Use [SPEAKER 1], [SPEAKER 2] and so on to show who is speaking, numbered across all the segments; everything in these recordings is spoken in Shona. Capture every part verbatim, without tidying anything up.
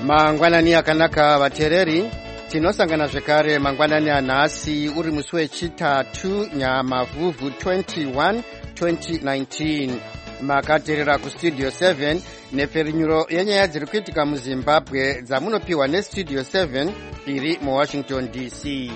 [SPEAKER 1] Mangwanani akanaka vatereri, tinosangana zvekare mangwanani anhasi uri musi wechitatu Nyamavhuvhu twenty-one twenty nineteen. Makateerera kustudio seven nepferinyuro yenyaya dziri kuitika muZimbabwe dzamunopiwa nestudio seven iri muWashington D C.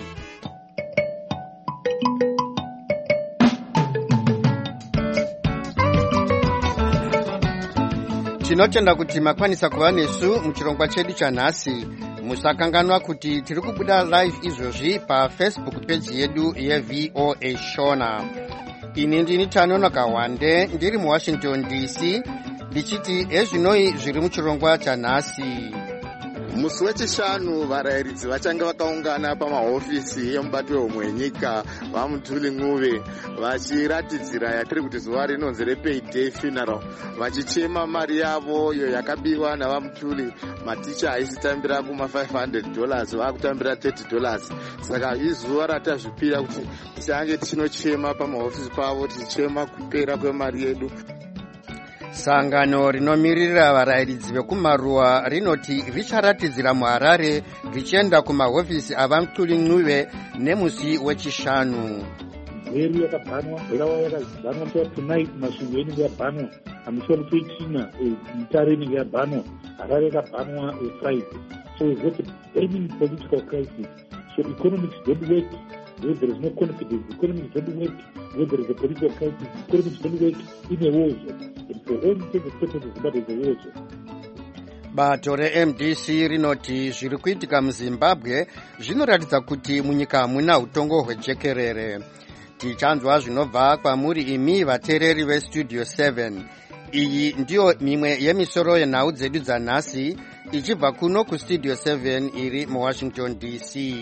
[SPEAKER 1] Tinotenda kuti makwanisa kuva nesu muchirongwa chedu chanhasi. Musakanganwa kuti tiri kubuda live izvozvi paFacebook page yedu yeV O A Shona. Ini ndini Tanonoka Wande ndiri muWashington D C ndichiti ezvinoi zviri muchirongwa chanhasi.
[SPEAKER 2] Musi wechishanu varayiridzi vachange vakaungana pamahofisi emubato wehomwe yenyika vaMuthuli Ncube vachiratidzira yatiri kuti zuva rinonzi rePayday Funeral, vachichema mari yavo iyo yakabiwa navaMuthuli. Maticha aisitambira kuma five hundred dollars vakutambira thirty dollars. Saka izuva ratazvipira kuti tichange tichinochema pamahofisi pavo tichichema kupera kwemari yedu.
[SPEAKER 1] Sangano rinomirira varayiridzi vekumaruwa rinoti richaratidzira muHarare richienda kumahofisi avaMuthuli Ncube nemusi wechishanu.
[SPEAKER 3] Mweru yakabhanwa, Bherawa yakabhanwa, tonight Masvingo inenge yabhanwa, Amisoro Twechina, Mutare inenge yabhanwa, Harare yakabhanwa Friday. So we've got a burning political crisis. So economics don't work where there is no confidence. Economics don't work where there is a political crisis. Economics don't work in a war zone. And for all intents and purposes, Zimbabwe is a war zone.
[SPEAKER 1] Bato reM D C rinoti zviri kuitika muZimbabwe zvinoratidza kuti munyika hamuna utongo hwejekerere. Tichanzwa zvinobva kwamuri imi vateereri vestudio seven. Iyi ndiyo mimwe yemisoro yenhau dzedu dzanhasi ichibva kuno kustudio seven iri muWashington D C.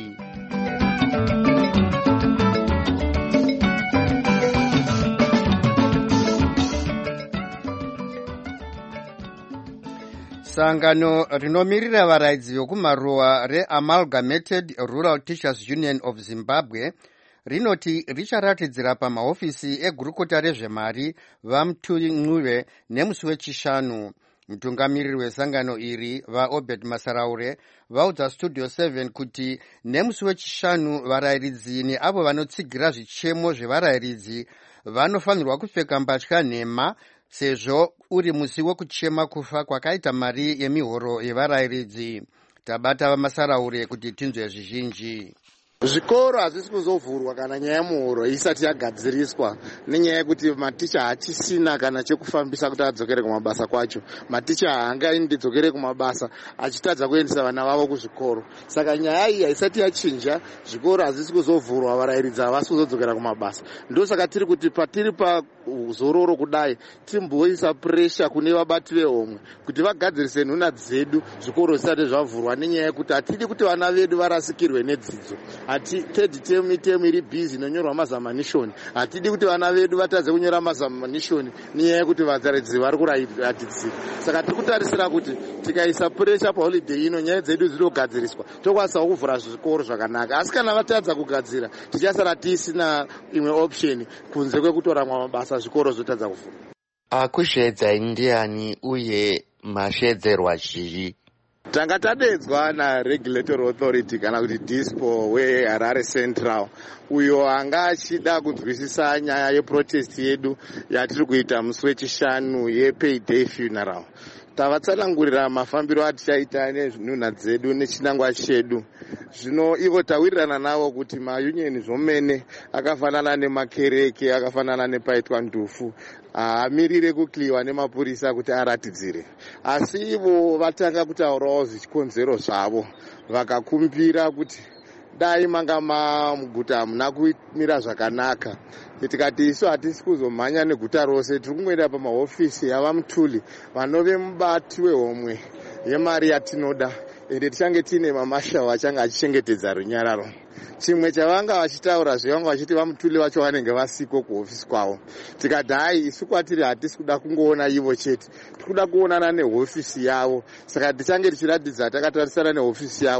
[SPEAKER 1] Sangano rinomirira varayiridzi vekumaruwa reAmalgamated Rural Teachers Union of Zimbabwe rinoti richaratidzira pamahofisi egurukota rezvemari vaMuthuli Ncube nemusi wechishanu. Mutungamiriri wesangano iri vaObed Masaraure vaudza studio seven kuti nemusi wechishanu varayiridzi neavo vanotsigira zvichemo zvevarayiridzi vanofanirwa kupfeka mbatya nhema sezvo uri musi wekuchema kufa kwakaita mari yemihoro yevarayiridzi. Tabata vaMasaraure kuti tinzwe zvizhinji.
[SPEAKER 2] Zvikoro hazvisi kuzovhurwa kana nyaya yemuhoro isati yagadziriswa, nenyaya yekuti maticha hachisina kana chekufambisa kuti adzokere kumabasa kwacho. Maticha haangaindi dzokere kumabasa achitadza kuendesa vana vavo kuzvikoro. Saka nyaya iyi haisati yachinja, zvikoro hazvisi kuzovhurwa, varayiridzi havasi kuzodzokera kumabasa. Ndosaka tiri kuti patiri pazororo kudai timboisa pressure kune vabati vehomwe kuti vagadzirise nhuna dzedu zvikoro zvisati zvavhurwa, nenyaya yekuti hatidi kuti vana vedu varasikirwe nedzidzo. Hati third term term iri busy nonyorwa mazamanishoni. Hatidi kuti vana vedu vatadze kunyora mazamanishoni nenyaya yekuti varayiridzi vari kuratidzira. Saka tiri kutarisira kuti tikaisa pressure paholiday ino nyaya dzedu dziri kugadziriswa tokwanisawo kuvhura zvikoro zvakanaka. Asi kana vatadza kugadzira tichasara tisina imwe option kunze kwekutora mabasa zvikoro zvotadza kuvhura.
[SPEAKER 4] Akushedza ndiani uye mashedzerwa chii?
[SPEAKER 2] Tanga tadedzwa naRegulatory Authority kana kuti DISPO weHarare Central, uyo anga achida kunzwisisa nyaya yeprotest yedu yatiri kuita musi wechishanu yePayday Funeral. Tavatsanangurira mafambiro atichaita nenhuna dzedu nechinangwa chedu. Zvino ivo tawirirana navo kuti maunion zvomene akafanana nemakereke, akafanana nepaitwa ndufu, haamirire kukliwa nemapurisa kuti aratidzire. Asi ivo vatanga kutaurawo zvichikonzero zvavo, vakakumbira kuti dai manga muguta hamuna kumira zvakanaka. Tikati isu hatisi kuzomhanya neguta rose, tiri kungoenda pamahofisi avaMuthuli vanove mubati wehomwe yemari yatinoda, ende tichange tiine mamashawu achange achichengetedza runyararo. Chimwe chavanga vachitaura zvevanga vachiti vaMuthuli vacho vanenge vasiko kuhofisi kwavo. Tikati hai isu kwatiri hatisi kuda kungoona ivo chete, tiri kuda kuonana nehofisi yavo. Saka tichange tichiratidza takatarisana nehofisi yavo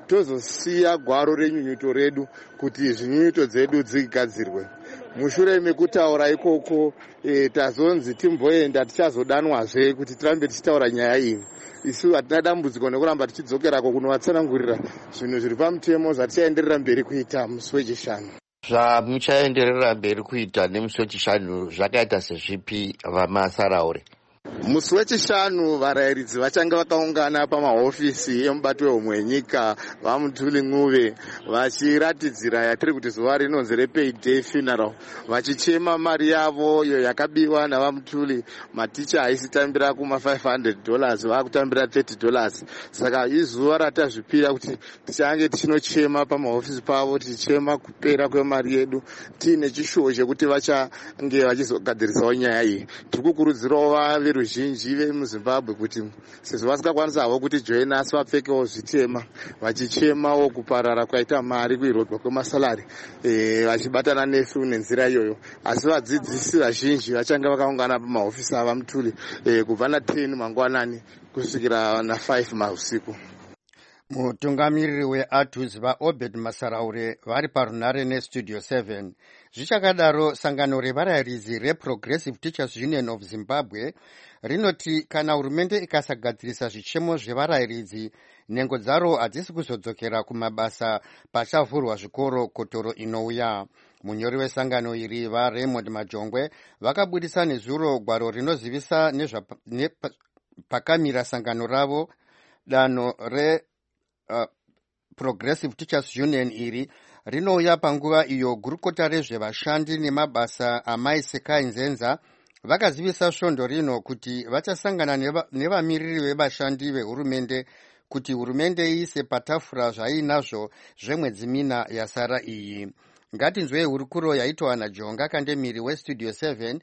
[SPEAKER 2] tozosiya gwaro renyunyuto redu kuti zvinyunyuto dzedu dzigadzirwe. Mushure mekutaura ikoko e, tazonzi timboenda tichazodanwazve kuti tirambe tichitaura nyaya iyi. Isu hatina dambudziko nekuramba tichidzokerako kunovatsanangurira zvinhu zviri pamutemo zvatichaenderera mberi kuita musi wechishanu.
[SPEAKER 4] Zvamuchaenderera mberi kuita nemusi wechishanu zvakaita sezvipi vamasaraure?
[SPEAKER 2] Musi wechishanu varayiridzi vachanga vakaungana pamahofisi emubato wehomwe yenyika vaMutuli Ng'uve vachiratidzira yatiri kuti zuva rinonzi repayday funeral, vachichema mari yavo iyo yakabiwa navaMutuli. Maticha aisitambira kuma five hundred dollars vakutambira thirty dollars. Saka izuva ratazvipira kuti tichange tichinochema pamahofisi pavo tichichema kupera kwemari yedu tiine chishuwo chekuti vachange vachizogadzirisawo nyaya iyi. Tiri kukurudzirawo veruzhinji vemuZimbabwe kuti sezvo vasingakwanisa havo kuti join asi vapfekewo zvitema vachichemawo kuparara kwaita mari kuirodwa kwemasalari e, vachibatana nesu nenzira iyoyo. Asi vadzidzisi vazhinji vachanga vakaungana pamahofisi avaMutuli e, kubva na ten mangwanani kusvikira na five mausiku.
[SPEAKER 1] Mutungamiriri weATUS vaObed Masaraure vari parunare neStudio seven. Zvichakadaro, sangano revarayiridzi reProgressive Teachers Union of Zimbabwe rinoti kana hurumende ikasagadzirisa zvichemo zvevarayiridzi, nhengo dzaro hadzisi kuzodzokera kumabasa pachavhurwa zvikoro kotoro inouya. Munyori wesangano iri vaRaymond Majongwe vakabudisa nezuro gwaro rinozivisa nepakamira sangano ravo. Danho re Uh, Progressive Teachers Union iri rinouya panguva iyo gurukota rezvevashandi nemabasa amai Sekai Nzenza vakazivisa svondo rino kuti vachasangana nevamiriri vevashandi vehurumende kuti hurumende iise patafura zvainazvo zvemwedzi mina yasara iyi. Ngatinzwei hurukuro yaitwa naJonga Kandemiri weStudio seven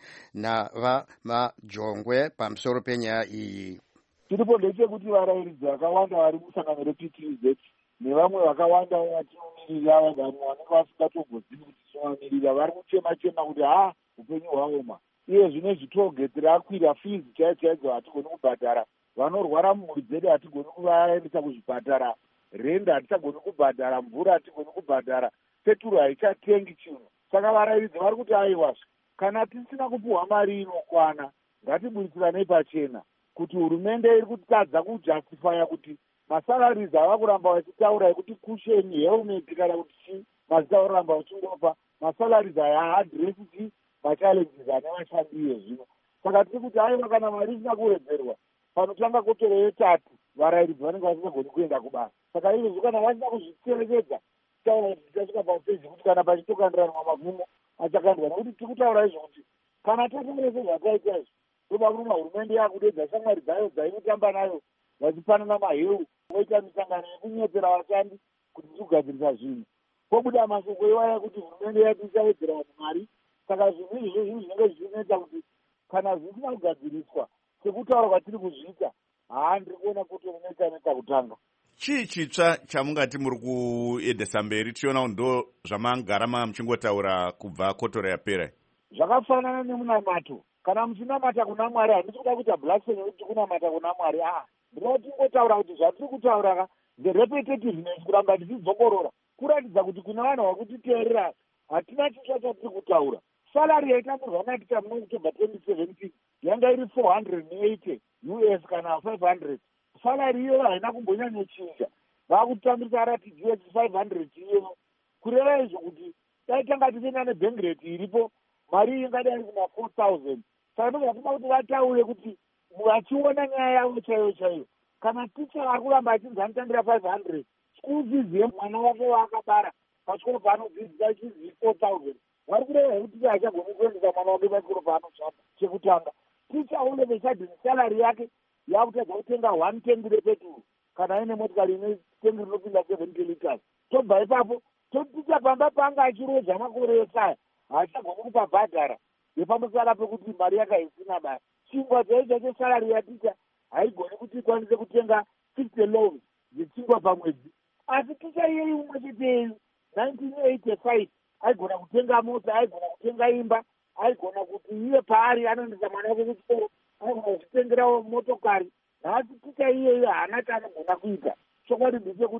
[SPEAKER 1] navaMajongwe pamusoro penyaya iyi.
[SPEAKER 5] Tiripo ndechekuti varayiridzi vakawanda vari musangano reP T Z nevamwe vakawanda vatinomirira vanhu vanenge vasingatombozivi kuti tinovamirira vari kuchema-chema kuti ha upenyu hwaoma. Iye zvine zvitogeti rakwira fees chaidzo chaidzo hatigoni kubhadhara. Vanorwara mumhuri dzedu hatigoni kuvaendesa kuzvipatara. Renda hatichagoni kubhadhara. Mvura hatigoni kubhadhara. Peturu haichatengi chinhu. Saka varayiridzi vari kuti aiwazve, kana tisina kupuhwa mari inokwana ngatibuditsiranei pachena kuti hurumende iri kutadza kujustifya kuti masalarizi ava kuramba vachitaura ekuti kusheni helmet kana kuti chii mazita oramba vachingopa masalarizi aya haadresi chii machallenges ane vashandi iye zvino. Saka tiri kuti aiwa kana mari isina kuwedzerwa panotanga kotoro yetatu varayiridzi vanenge vasingagoni kuenda kubasa. Saka izvozvo kana vasina kuzvitserekedza taura kuti tichasvika paupezi kuti kana pachitokandiranwa magumo achakandwa, nekuti tiri kutaura izvo kuti kana tataura sezvataita izvo toba kuruma hurumende yakudedza shamwari dzayo dzainotamba nayo vachipanana maheu voita misangano yekunyepera vashandi kuti tikugadzirisa zvinhu. Pobuda mashoko iwaya kuti hurumende yati ichawedzera vanhu mari. Saka zvinhu izvo zvinhu zvinenge zvichinoita kuti kana zvisina kugadziriswa sekutaura kwatiri kuzviita, haa ndiri kuona kuti hurumende neta kutanga.
[SPEAKER 6] Chii chitsva chamungati muri kuendesa mberi tichiona ndo zvamagara muchingotaura kubva kotoro yapera?
[SPEAKER 5] Zvakafanana nemunamato. Kana muchinamata kuna Mwari, handisi kuda kuita blasphemy kuti kunamata kuna Mwari. Ah, ndinoda tingotaura kuti zvatiri kutaura the repetitiveness kuramba tichidzokorora kuratidza kuti kuna vanhu vakutiteerera hatina chitsva chatiri kutaura. Salary yaitambirwa naTicha muna October twenty seventeen yanga iri four hundred eighty U S kana five hundred. Salary iyo haina kumbonyanyochinja. Vakutambirisa R T G H five hundred iyo. Kureva izvo kuti taitanga tichienda nebank rate iripo mari ingadai kuna four thousand. Saka ndozvatinoda kuti vataure kuti vachiona nyaya yavo chaiyo chaiyo. Kana ticha ari kuramba achinzi anotambira five hundred, school fees yemwana wake waakabara pachikoro paanodzidzisa achinzi four thousand. Vari kureva kuti ticha hachagoni kuendesa mwana wake pachikoro paanoshanda. Chekutanga ticha une vechadhini salary yake yakutadza kutenga one tank repeturu kana aine motikari ine tengi rinopinda seventy liters. Tobva ipapo toticha pamba panga achirodza makore esaya haachagoni kupabhadhara yepamusara pekuti mari yakaisina basa. Chingwa chaicho chesalary yaticha haigoni kuti ikwanise kutenga fifty loans dzechingwa pamwedzi. Asi ticha iyeyi umwe cheteyu nineteen eighty-five aigona kutenga mota, aigona kutenga imba, aigona kuti iye paari anoendesa mwana wake kuchikoro aigona kuzvitengerawo motokari. Nhasi ticha iyeyi haana chaanogona kuita. Chokwadi ndechekuti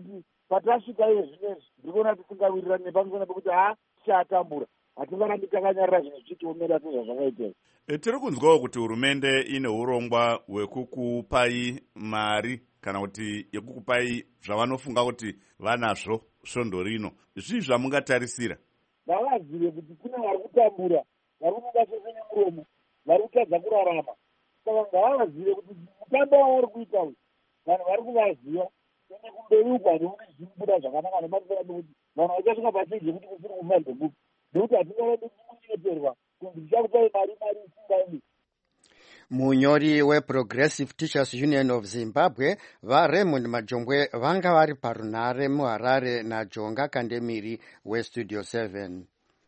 [SPEAKER 5] patasvika iyo zvinezvi ndikuona tisingawirirani nepamusana pekuti ha tichatambura hatingarambi takanyarira zvinhu zvichitiomera sezvazvakaiteka.
[SPEAKER 6] E, tiri kunzwawo kuti hurumende ine urongwa hwekukupai mari kana kuti yekukupai zvavanofunga kuti vanazvo svondo rino. Zvii zvamungatarisira?
[SPEAKER 5] Ngavazive kuti kune vari kutambura, vari kunoda chose nemuromo, vari kutadza kurarama. Saka ngavazive kuti mutambo wavari kuita uyu vanhu vari kuvaziva ende kumberi uku hationi zvichibuda zvakanaka nemasana nekuti vanhu vachasvika pasiji kuti kusiri kumazebhuku nekuti hatingarambi timunyengeterwa kunzi tichakupai mari mari isingaendi.
[SPEAKER 1] Munyori weProgressive Teachers Union of Zimbabwe vaRaymond Majombwe vanga vari parunhare muHarare naJonga Kandemiri weStudio seven.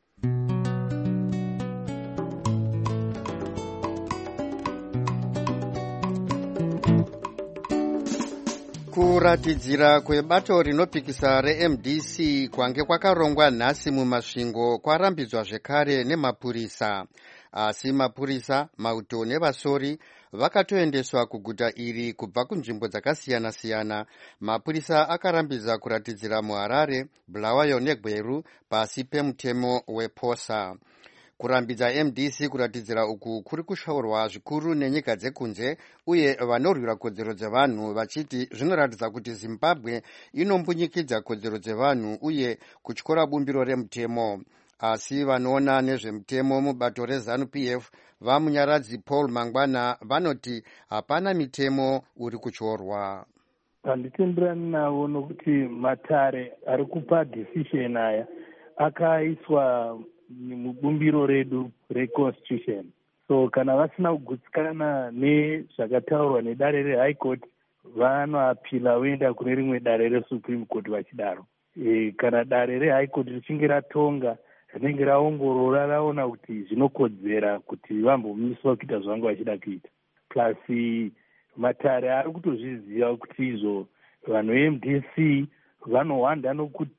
[SPEAKER 1] Kuratidzira kwebato rinopikisa reM D C kwange kwakarongwa nhasi mumasvingo kwarambidzwa zvekare nemapurisa. Asi mapurisa, mauto nevasori vakatoendeswa kuguta iri kubva kunzvimbo dzakasiyana-siyana. Mapurisa akarambidza kuratidzira muHarare, Bulawayo neGweru pasi pemutemo wePosa. Kurambidza M D C kuratidzira uku kuri kushaurwa zvikuru nenyika dzekunze uye vanorwira kodzero dzevanhu vachiti zvinoratidza kuti Zimbabwe inombunyikidza kodzero dzevanhu uye kutyora bumbiro remutemo. Asi vanoona nezvemutemo mubato reZANU P F vamunyaradzi Paul Mangwana vanoti hapana mitemo uri kutyorwa.
[SPEAKER 3] Handitenderani navo nokuti matare ari kupa decision aya akaiswa mubumbiro redu reconstitution. So kana vasina kugutsikana nezvakataurwa nedare reHigh Court vanoapila voenda kune rimwe dare reSupreme Court vachidaro. E, kana dare reHigh Court richinge ratonga rinenge raongorora raona kuti zvinokodzera kuti vambomiswa kuita zvavanga vachida kuita. Plus matare ari kutozviziva kuti izvo vanhu veM D C vanohwanda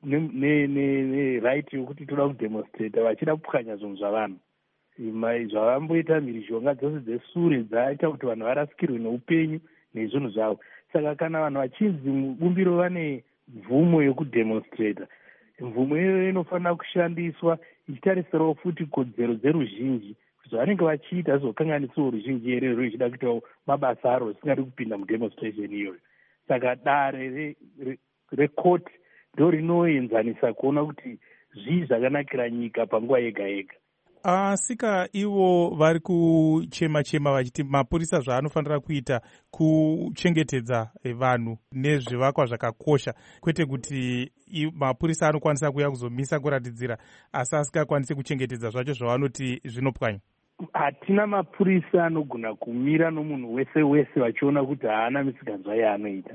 [SPEAKER 3] ne-right yokuti toda kudemonstrata vachida kupwanya zvinhu zvavanhu. Zvavamboita mhirizhonga dzose dzesure dzaita kuti vanhu varasikirwe neupenyu nezvinhu zvavo. Saka kana vanhu vachinzi mubumbiro vane mvumo yokudemonstrata, mvumo iyoyo inofanira kushandiswa ichitarisirawo futi kodzero dzeruzhinji kuti zvavanenge vachiita zvizokanganisawo ruzhinji here ruchida kuitawo mabasa aro risingadi kupinda mudemonstration iyoyo. Saka dare rekoti ndo rinoenzanisa kuona kuti zvii zvakanakira nyika panguva yega yega.
[SPEAKER 7] Asika ivo vari kuchema-chema vachiti mapurisa zvaanofanira kuita kuchengetedza vanhu nezvivakwa zvakakosha, kwete kuti mapurisa anokwanisa kuya kuzomisa kuratidzira asi asikakwanisi kuchengetedza zvacho zvavanoti zvinopwanya.
[SPEAKER 3] Hatina mapurisa anogona kumira nomunhu wese wese vachiona kuti haana misikanzwa yaanoita.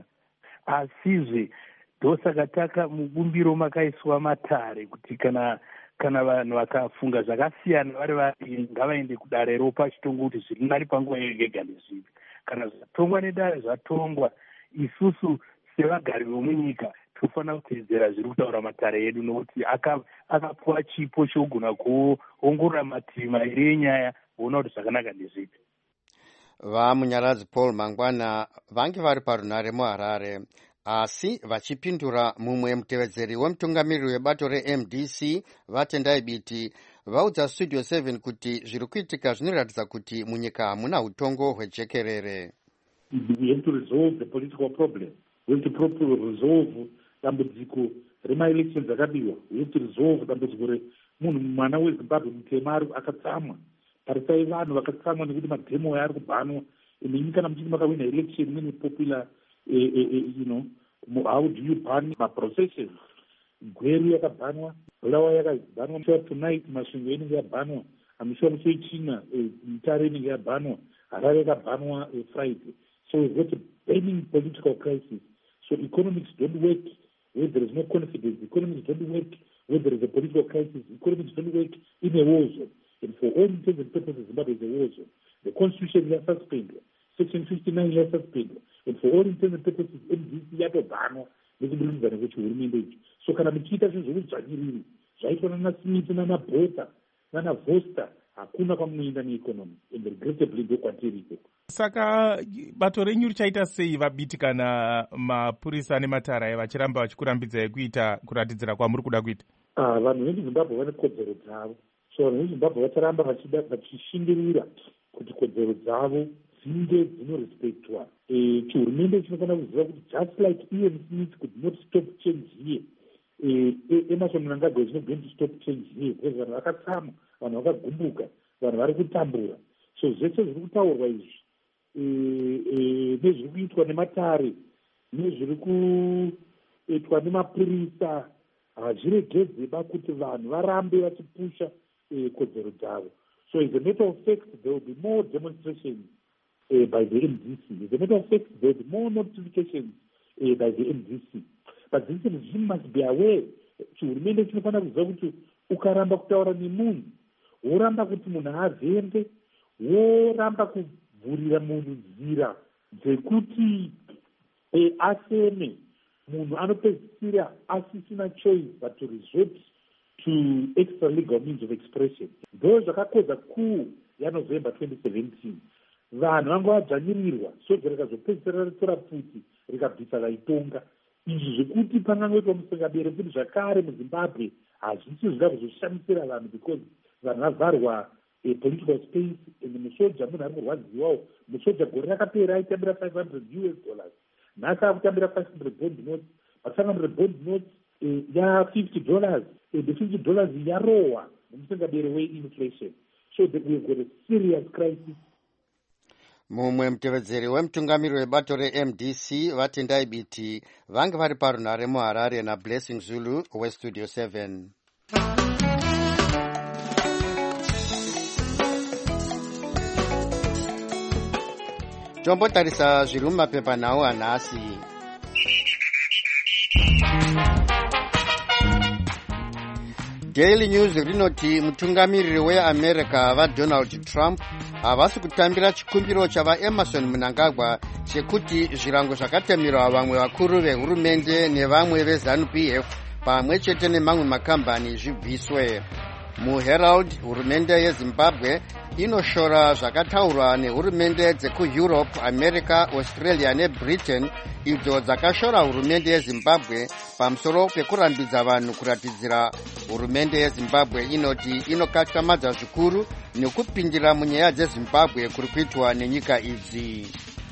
[SPEAKER 3] Asizve ndosaka taka mubumbiro makaiswa matare kuti kana kana vanhu vakafunga zvakasiyana vari vari ngavaende kudare ropa chitongo kuti zviri nari panguva yega nezvipi. Kana zvatongwa nedare zvatongwa, isusu sevagari vomunyika tofanira kuteedzera zviri kutaura matare edu nokuti akapuwa chipo chogona kuongorora mativi mairi enyaya voona kuti zvakanaka nezvipi.
[SPEAKER 1] Vamunyaradzi Paul Mangwana vange vari parunhare muHarare. Asi vachipindura mumwe mutevedzeri wemutungamiriri webato reM D C vatendai biti vaudza Studio seven kuti zviri kuitika zvinoratidza kuti munyika hamuna utongo hwejekerere.
[SPEAKER 3] We have to resolve the political problem. We have to properly resolve dambudziko rema-elections akabiwa. We have to resolve dambudziko remunhu mwana weZimbabwe mutema ari akatsamwa. Tarisai vanhu vakatsamwa nekuti madhemo ari kubhanwa. Imi kana muchiti makawina election mune popular Uh, uh, uh, you know, how do you ban my processes? Gweru yakabhanwa, Bulawayo yakabhanwa, tonight masvingo inenge yabhanwa, amiswa musoichina mitare inenge yabhanwa, Harare yakabhanwa Friday. So we've got a burning political crisis. So economics don't work where there is no confidence. Economics don't work where there is a political crisis. Economics don't work in a war zone. And for all intents and purposes, Zimbabwe is a war zone. The constitution is suspended. Section fifty-nine is suspended. And for all intents and purposes, M D C yatobhanwa nekubudikidza kwehurumende ichi. So kana muchiita zvinhu zvekudzvanyiriri zvaitwa nana Smith nana Botha nana Voster hakuna kwamunoenda neeconomy, and regrettably ndokwatiri ikoko.
[SPEAKER 7] Saka bato renyu richaita sei vabiti kana mapurisa nematara vachiramba vachikurambidzai kuita kuratidzira kwamuri kuda kuita?
[SPEAKER 3] Ah, vanhu vemuzimbabwe vane kodzero dzavo, so vanhu vemuzimbabwe vacharamba vachishingirira kuti kodzero dzavo dzinge dzinorespektwa. Chihurumende chinofanira kuziva kuti just like E M C needs could not stop change here, Emerson Mnangagwa is not going to stop change here, because vanhu vakatsama, vanhu vakagumbuka, vanhu vari kutambura. So zvese zviri kutaurwa izvi nezviri kuitwa nematare nezviri kuitwa nemapurisa hazviregedzeba kuti vanhu varambe vachipusha kodzero dzavo. So as a matter of fact, there will be more demonstrations uh, by the M D C. As a matter of fact, there will be more notifications uh, by the M D C. But this regime must be aware. Chihurumende chinofanira kuziva kuti ukaramba kutaura nemunhu, woramba kuti munhu avhende, woramba kuvhurira munhu nzira dzekuti eh, afeme, munhu anopedzisira asisina choice but to resort to extra legal means of expression. Ndo zvakakodza kuu yaNovember twenty seventeen. Vanhu vanga vadzvanyirirwa, soja rikazopedzisira ritora pfuti rikabvisa vaitonga. Izvi zvekuti pangangoitwa musingabere kuti zvakare muZimbabwe hazvisi zvida kuzoshamisira vanhu, because vanhu vavharwa a political space, and musoja munhu ari kurwadziwawo. Musoja gore rakapera aitambira five hundred U S dollars, nhasi akutambira five hundred bond notes, but five hundred bond notes ya fifty dollars, the fifty dollars yarowa nemusingabere we-inflation. So that we've got a serious crisis.
[SPEAKER 1] Mumwe mutevedzeri wemutungamiri webato re-M D C vatendai biti vange vari parunhare muHarare naBlessing Zulu weStudio seven. Tombotarisa zviri mumapepanhau anhasi. Daily News rinoti mutungamiriri weAmerica vaDonald Trump havasi kutambira chikumbiro chavaEmerson Mnangagwa chekuti zvirango zvakatemerwa vamwe vakuru vehurumende nevamwe veZANU P F pamwe chete nemamwe makambani zvibviswe. MuHerald, hurumende yeZimbabwe inoshora zvakataurwa nehurumende dzekuEurope, America, Australia neBritain idzo dzakashora hurumende yeZimbabwe pamusoro pekurambidza vanhu kuratidzira hurumende yeZimbabwe inoti inokatyamadza zvikuru nekupindira munyaya dzeZimbabwe kuri kuitwa nenyika idzi.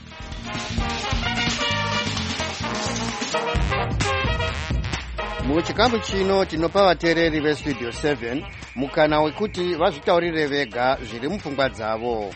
[SPEAKER 1] Muchikamu chino tinopa vateereri veStudio seven mukana wekuti vazvitaurire vega zviri mupfungwa dzavo.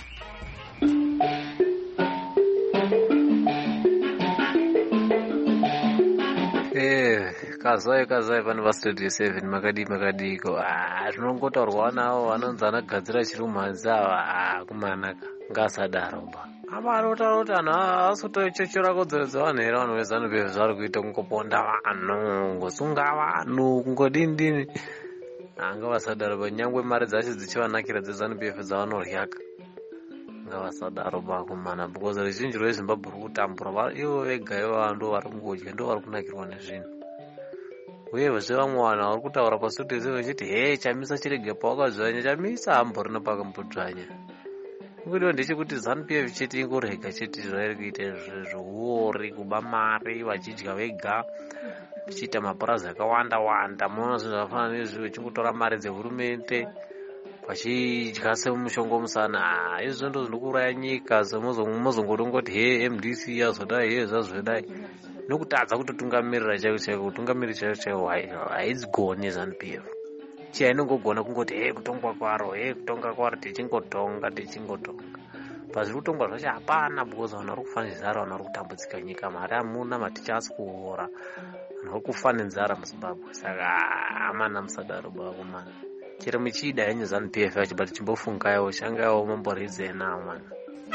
[SPEAKER 8] Eh, kazai kazai pano vaStudio seven makadi makadiko. Ah, zvinongotaurwa navo vanonzi anagadzira chirumhanzi ava. Ah, kumanaka ngasadaro ba. Amarotarota anhu asotochochora kodzero dzevanhu here vanhu veZANU P F zvari kuita kungoponda vanhu, kungosunga vanhu, kungodini. Ngavasadaro ba, nyangwe mari dzacho dzichivanakira dzeZANU P F dzavanoryaka. Ngavasadaro ba kumana, because ruzhinji rweZimbabwe ruri kutambura ivo vega ivo ndo vari kungodya, ndo vari kunakirwa nezvinhu. Uyezve vamwe vanhu vari kutaura paStudio seven vachiti he chamisa chirege pawakadzvanya, chamisa hamborina pakambodzvanya. Kudiwa ndechekuti ZANU P F chete ingorega chete zvairi kuita zvehuori, kuba mari, vachidya vega, vachiita mapurazi akawanda wanda. Munoona zvinhu zvakafanana nezvi vachingotora mari dzehurumende vachidya semushongo musana. Izvi ndo zvinokuraya nyika, semozongoti he M D C yazodai he zvazvodai. Nokutadza kutotungamirira chaiko chaiko, kutungamirira chaiko chaiko haidzigoni ZANU P F. Chia inongogona kungoti he kutongwa kwaro, he kutonga kwaro tichingotonga tichingotonga. Pazviri kutongwa zvacho hapana, because vanhu vari kufa nenzara, vanhu vari kutambudzika nyika, mari hamuna, maticha asi kuora, vanhu vari kufa nenzara muZimbabwe. Saka amana musadaro bakomana. Chero muchida henyu ZANU P F yacho, but chimbofungaiwo shangaiwo mamboridze nawo mwana.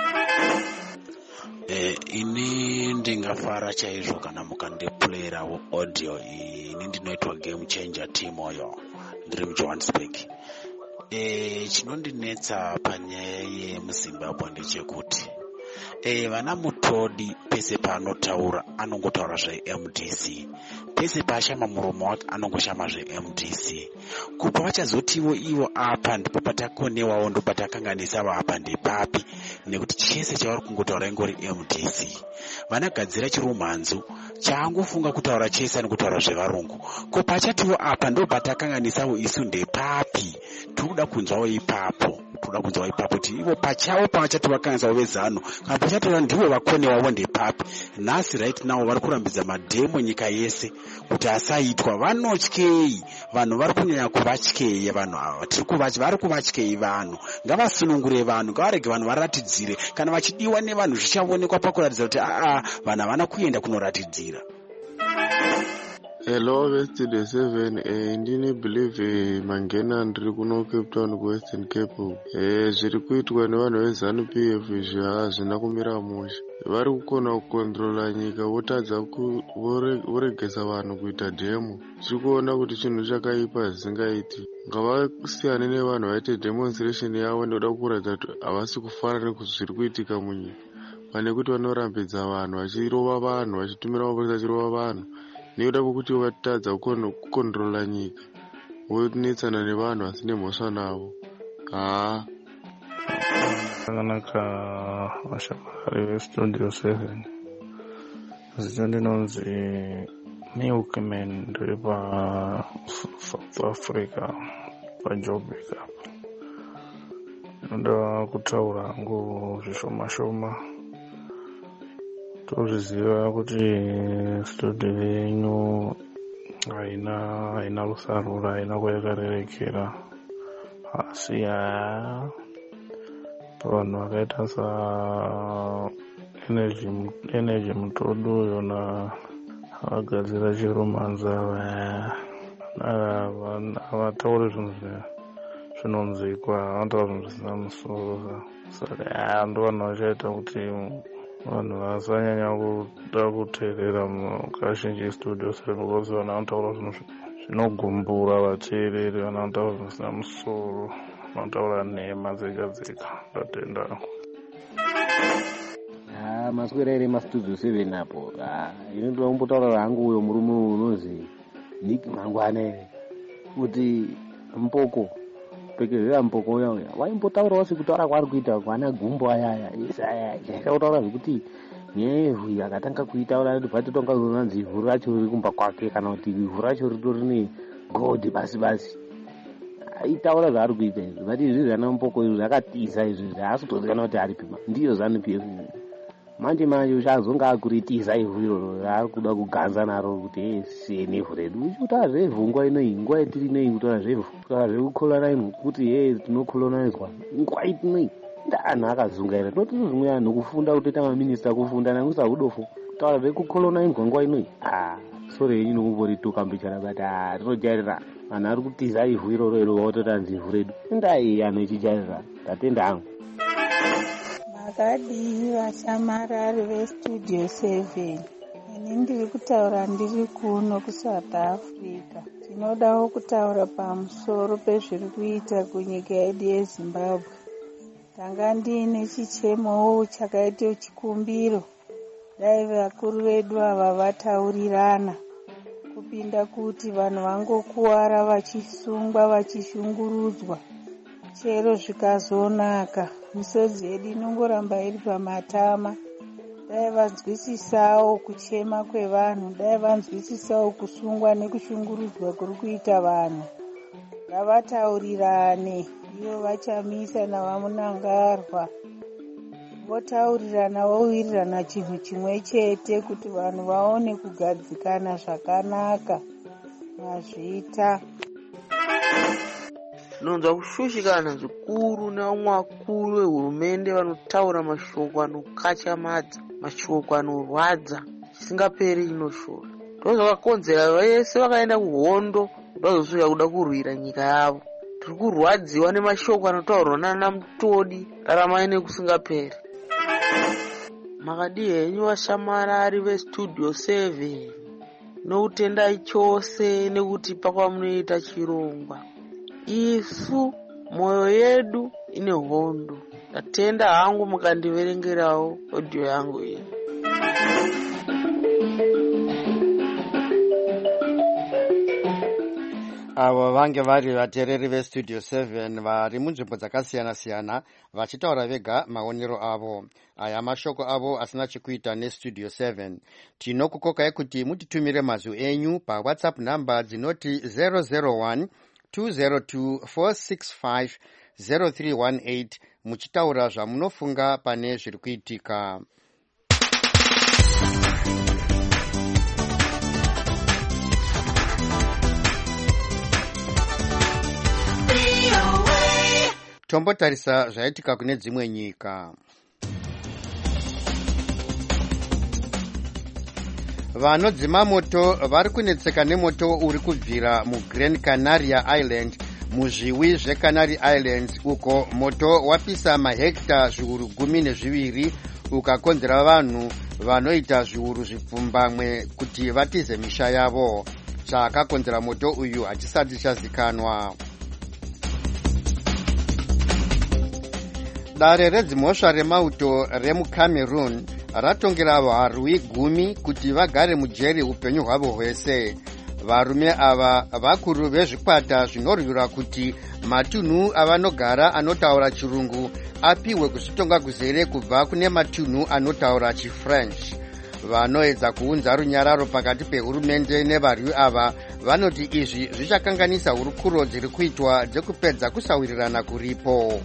[SPEAKER 9] Eh, ini ndingafara chaizvo kana mukandiplayera audio iyi. Ini ndinoitwa Game Changer team oyo, ndiri muJohannesburg. Eh, chinondinetsa panyaya yemuZimbabwe ndechekuti eh, vana muto mutodi pese paanotaura anongotaura zveM D C, pese paashama muromo wake anongoshama zveM D C. Kubva vachazotiwo ivo apa ndipo patakonewawo ndo patakanganisa apa ndepapi, nekuti chese chavari kungotaura ingori M D C. Vanagadzira chirumhanzu chaangofunga kutaura chese nekutaura zvevarungu. Ko pachatiwo apa ndo patakanganisawo isu ndepapi. Tinoda kunzwawo ipapo, tinoda kunzwawo ipapo kuti ivo pachavo pavachati vakanganisawo vezano kana pachatoura ndivo vakonewawo ndepapi. Nhasi right now vari kurambidza madhemo nyika yese kuti asaitwa. Vanotyei vanhu, vari kunyanya kuvatyei vanhu ava, tiri kuvaty vari kuvatyei vanhu. Ngavasunungure vanhu, ngavarege vanhu varatidzire. Kana vachidiwa nevanhu zvichaonekwa pakuratidza kuti aa vanhu havana kuenda kunoratidzira.
[SPEAKER 10] Hello Western seven, eh ndine believe mangena ndiri kuno Cape Town ku Western Cape. Eh zviri kuitwa nevanhu veZANU P F izvi hazvina kumira mushe. Vari kukona kukontrola nyika, votadza voregesa vanhu kuita dhemo. Tiri kuona kuti chinhu chakaipa zvisingaiti. Ngavasiyane nevanhu vaite demonstration yavo ndoda kuratidza kuti havasi kufara nezviri kuitika munyika. Pane kuti vanorambidza vanhu, vachirova vanhu, vachitumira mapurisa vachirova vanhu. Nekuda kwekuti vatadza kukontrola nyika, vonetsana nevanhu vasine mhosva navo. Haa
[SPEAKER 11] zvakanaka vashamwari vestudio seven. Zita ndinonzi Milkman, ndiri paSouth Africa paJoburg apa. Ndinoda kutaura ngo zvishoma shoma. Tozviziva kuti studio yenyu haina haina rusarura, haina kwayakarerekera. Asi haa vanhu vakaita sa energy energy mutodo yona vakagadzira chiromanza havatauri zvinhu zvinonzikwa, havatauri zvinhu zvisina musoro. Saka ndo vanhu vachaita kuti vanhu vasanyanya kuda kuteerera kazhinji studio seven, because vanhu vanotaura zvinhu zvinogumbura vateereri, vanhu vanotaura zvinhu zvisina musoro, vanotaura nhema dzega dzega. Ndatenda.
[SPEAKER 8] Ah, maswera mastudio seven apo. Ah, inoda kumbotaura hangu uyo murume unozi Nick Mangwane kuti mpoko pekezera mpoko uya uya waimbotaurawo sekutaura kwari kuita kwana gumbo ayaya isaya chakautaura zvekuti nyevhu akatanga kuitaura kuti patotonga kunanzi ivhu racho riri kumba kwake kana kuti ivhu racho ritori ne god basi basi. Aitaura zvaari kuita izvi, vati izvi zvana mpoko izvi zvakatiza izvi zvaasi kutozikanwa kuti aripima. Ndiyo ZANU P F manje manje uchazonga akuritiza ivhu iroro raari kuda kuganza naro kuti siye nevhu redu. Uchitaura zvevhu nguva inoi, nguva yetiri inoi kutaura zvevhu, kutaura zvekukolonaimu kuti he tinokolonaidzwa nguva itinoi. Ndanhu akazungaira, tinoti zvimwe anhu kufunda kutoita maminista kufunda nangusa udofo kutaura zvekukolonaidzwa nguva inoi. Ah, sore yenyu nokumborituka mbichana but ah tinojairira vanhu ari kutiza ivhu iroro iro vaototanzi ivhu redu. Ndai anhu echijairira, ndatenda hangu.
[SPEAKER 12] Makadii vashamarari vestudio seven. Ini ndiri kutaura ndiri kuno kuSouth Africa. Tinodawo kutaura pamusoro pezviri kuita kunyika yedu yeZimbabwe. Tanga ndiine chichemowo chakaita chikumbiro. Dai vakuru vedu ava vataurirana kupinda kuti vanhu vangokuwara vachisungwa vachishungurudzwa. Chero zvikazonaka misodzi yedu inongoramba iri pamatama. Dai vanzwisisawo kuchema kwevanhu, dai vanzwisisawo kusungwa nekushungurudzwa kuri kuita vanhu. Ngavataurirane, ivo vachamisa navamunangarwa. Votaurirana vowirirana chinhu chimwe chete kuti vanhu vaone kugadzikana zvakanaka. Mazvita
[SPEAKER 13] tinonzwa kushushikana zvikuru nevamwe vakuru vehurumende vanotaura mashoko anokachamadza, mashoko anorwadza chisingaperi inoshora. Ndozvakakonzera vese vakaenda kuhondo vazosvika kuda kurwira nyika yavo. Tiri kurwadziwa nemashoko anotaurwa nana Mutodi, raramai nekusingaperi. Makadii henyu vashamarari vestudio seven, noutendai chose nekutipa kwamunoita chirongwa. Isu moyo yedu ine hondo. Ndatenda hangu mukandiverengerawo audio yangu iyi.
[SPEAKER 1] avo vange vari vateereri vestudio seven vari munzvimbo dzakasiyana-siyana vachitaura vega maonero avo. Aya mashoko avo asina chekuita nestudio seven. Tinokukokai kuti mutitumire mazwi enyu pawhatsapp namba dzinoti zero zero one two zero two four six five zero three one eight muchitaura zvamunofunga pane zviri kuitika. Tombotarisa zvaitika kune dzimwe nyika. Vanodzima moto vari kunetseka nemoto uri kubvira muGran Canaria Island muzviwi zveCanary Islands, uko moto wapisa mahekta zviuru gumi nezviviri ukakonzera vanhu vanoita zviuru zvipfumbamwe kuti vatize misha yavo. Chakakonzera moto uyu hachisati chazikanwa. Dare redzimhosva remauto remuCameroon ratongera varwi gumi kuti vagare mujeri upenyu hwavo hwese. Varume ava vakuru vezvikwata zvinorwira kuti matunhu avanogara anotaura chirungu apiwe kuzvitonga kuzere kubva kune matunhu anotaura chiFrench. Vanoedza kuunza runyararo pakati pehurumende nevarwi ava vanoti izvi zvichakanganisa hurukuro dziri kuitwa dzekupedza kusawirirana kuripo.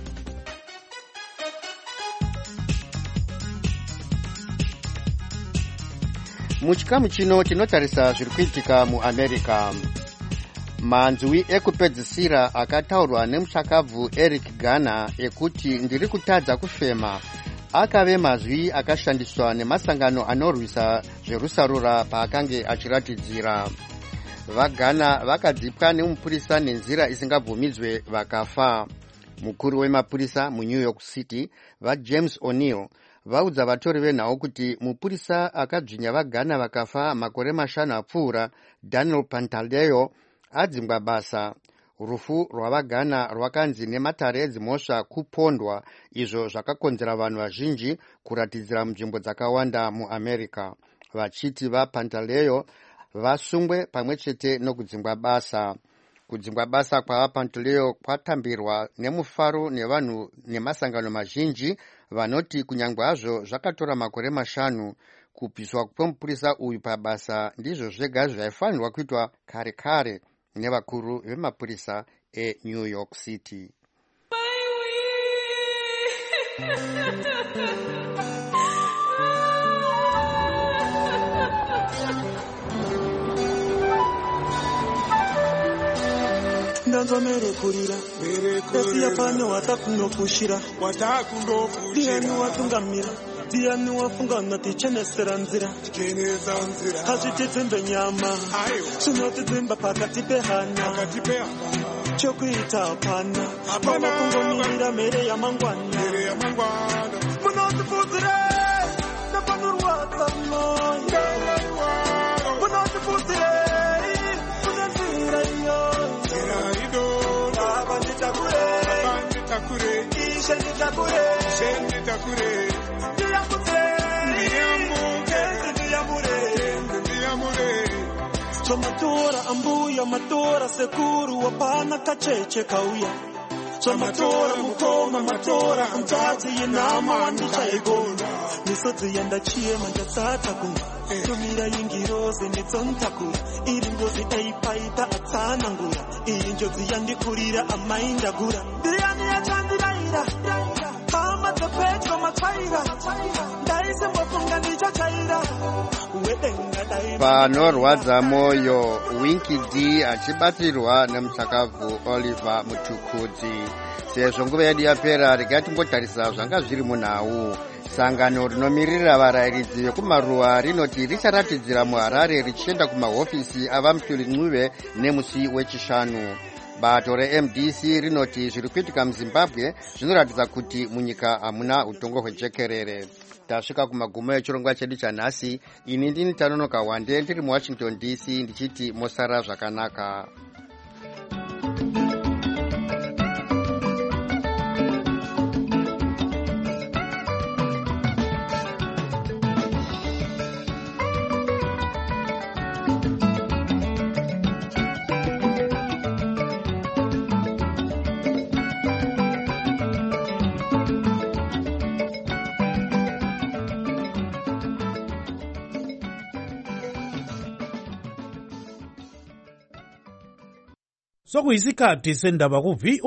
[SPEAKER 1] Muchikamu chino tinotarisa zviri kuitika muAmerica. Manzwi ekupedzisira akataurwa nemushakabvu Eric Garner ekuti ndiri kutadza kufema akave mazwi akashandiswa nemasangano anorwisa zverusarura paakange achiratidzira. VaGhana vakadzipwa nemupurisa nenzira isingabvumidzwe vakafa. Mukuru wemapurisa muNew York City vaJames O'Neill vaudza vatori venhau kuti mupurisa akadzvinya vaGhana vakafa makore mashanu apfuura Daniel Pantaleo adzingwa basa. Rufu rwavaGhana rwakanzi nematare edzimhosva kupondwa, izvo zvakakonzera vanhu vazhinji kuratidzira munzvimbo dzakawanda muAmerica, vachiti vaPantaleo vasungwe pamwe chete nokudzingwa basa. Kudzingwa basa kwavaPantaleo kwatambirwa nemufaro nevanhu nemasangano mazhinji vanoti kunyange hazvo zvakatora makore mashanu, kupiswa kwemupurisa uyu pabasa ndizvo zvega zvaifanirwa kuitwa kare kare nevakuru vemapurisa eNew York City.
[SPEAKER 14] Ndanzo merekurira esiya pano watakunofushira ndiani watungamira ndiani wafungana tichenesera nzira hazvitidzimbe nyama zvinotidzimba pakati pehana chokuita hapana pava kungomirira mhere yamangwana munotifudzire napanorwadza moyo munotifudzire kune nzira iyoyo Ishe nitakure, Ishe nitakure, ndiyambuke, ndiyambuke, ndiyamure, ndiyamure. Somatora ambuya matora sekuru wapana kacheche kauya. Somatora mukoma matora antazi yenama wandichaigona. Nisodzi yanda chiema ndatsata kunga. Tumira yingiroze nitsontakura. Iri ngozi eipaita atsana ngura. Iyi njozi yandikurira amaindagura. Ndiyani yachandiraira. Kama tepetro matwaira. Ndaise mbofunga ndichachaira. Wedenga daira.
[SPEAKER 1] Panorwadza moyo, Winky D achibatirwa nemushakabvu Oliver Mutukudzi. Sezvo nguva yedu yapera, regai timbotarisa zvanga zviri munhau. Sangano rinomirira varayiridzi vekumaruwa rinoti richaratidzira muHarare richienda kumahofisi avaMutuli Ncube nemusi wechishanu. Bato reM D C rinoti zviri kuitika muZimbabwe zvinoratidza kuti munyika hamuna utongo hwejekerere. Tasvika kumagumo echirongwa chedu chanhasi. Ini ndini Tanonoka Wande ndiri muWashington D C ndichiti mosara zvakanaka.
[SPEAKER 15] sokuyisikhathi sendaba ku-V